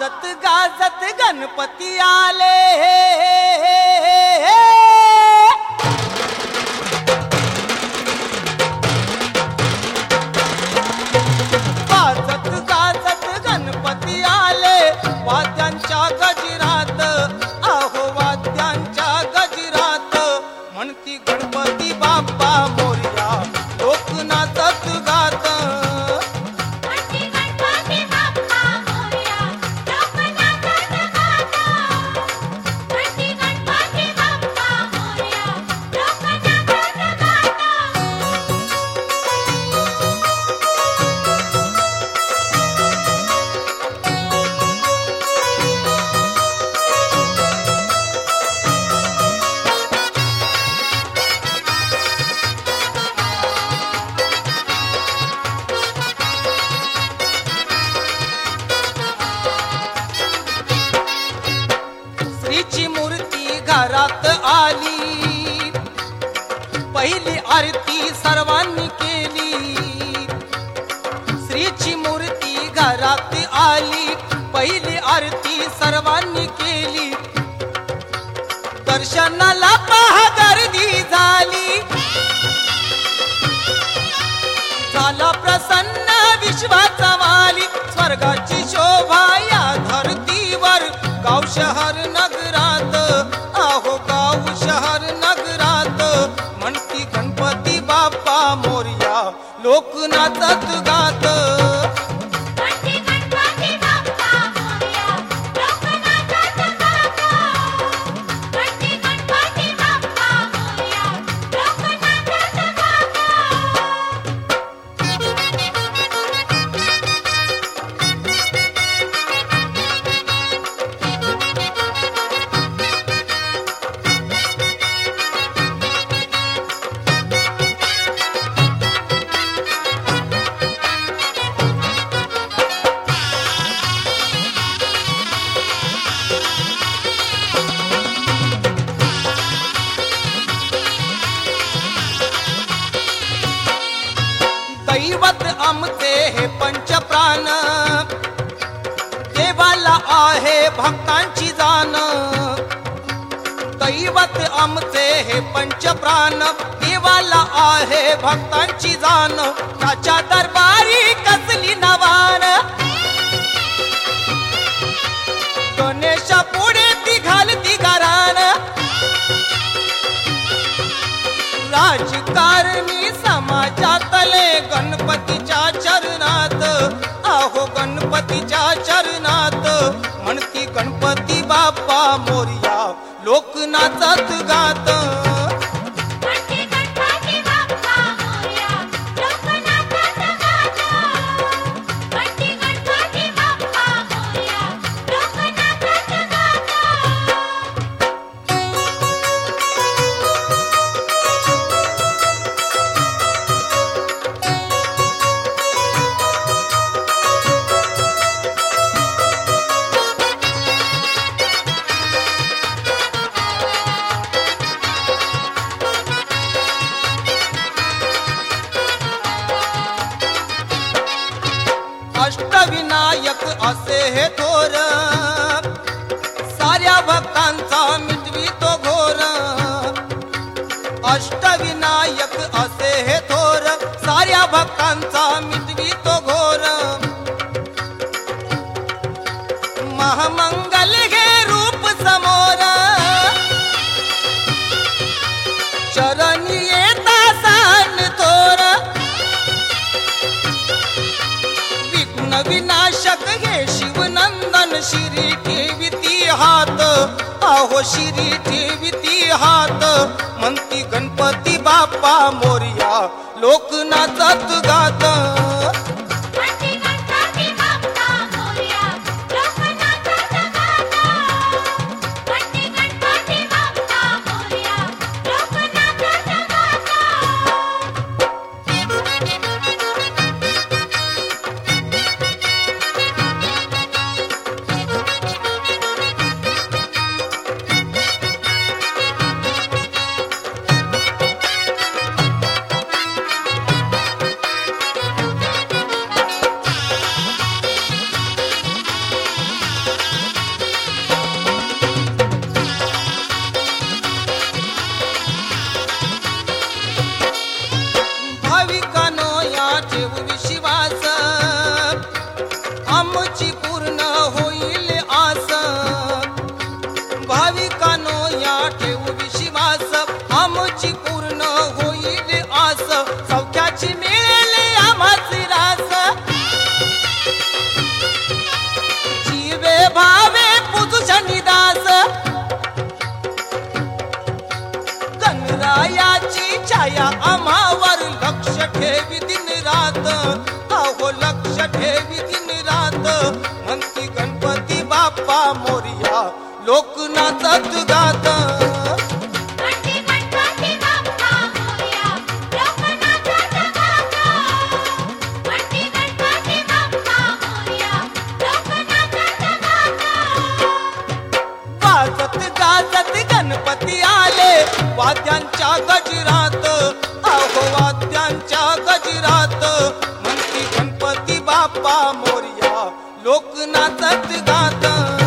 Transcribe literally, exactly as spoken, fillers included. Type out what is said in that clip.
वाजत गाजत गणपती आले, वाजत गाजत गणपती आले, वाद्यांच्या गजरात, अहो वाद्यांच्या गजरात, म्हणती गणपती बाप्पा मोरया, लोक नाचत गात. श्रीची मूर्ती घरात आली, पहिली आरती सर्वांनी केली. श्रीची मूर्ती घरात आली, पहिली आरती सर्वांनी केली. दर्शनाला पहा गर्दी झाली, झाला प्रसन्न विश्वाचा वाली. स्वर्गाची शोभा या धरतीवर, गाव शहर नगरात, अहो गाव शहर नगरात, म्हणती गणपती बाप्पा मोरया, लोक नाचत गात. दैवत आमचे हे पंचप्राण, देवाला आहे भक्तांची जाण. दैवत आमचे हे पंचप्राण, देवाला आहे भक्तांची जाण. त्याच्या दरबारी कसली नवान, गणेशा पुढे ती घालती घराण. राजकारणी समाजातले गणपतीच्या चरणात, अहो गणपतीच्या चरणात, म्हणती गणपती बाप्पा मोरया, लोक नाचत गात. अष्टविनायक असे हे थोर, साऱ्या भक्तांचा मिटवी तो घोर. अष्टविनायक असे हे थोर, साऱ्या भक्तांचा मिटवी तो घोर. महामंगल हे रूप समोर, चरणी येता सान थोर. विघ्न विनाशक हे शिवनंदन, शिरी ठेविती हात, अहो शिरी ठेविती हात, म्हणती गणपती बाप्पा मोरया, लोक नाचत गात. लक्ष ठेवी दिन रात म्हणती गणपती बाप्पा मोरया लोक नाचत गात म्हणती गणपती बाप्पा मोरया लोक नाचत गात म्हणती गणपती बाप्पा मोरया लोक नाचत गात वाजत गाजत गणपती आले वाद्यांच्या गजरात अहो वाद्यांच्या गजरात म्हणती गणपती बाप्पा मोरया लोक नाचत गात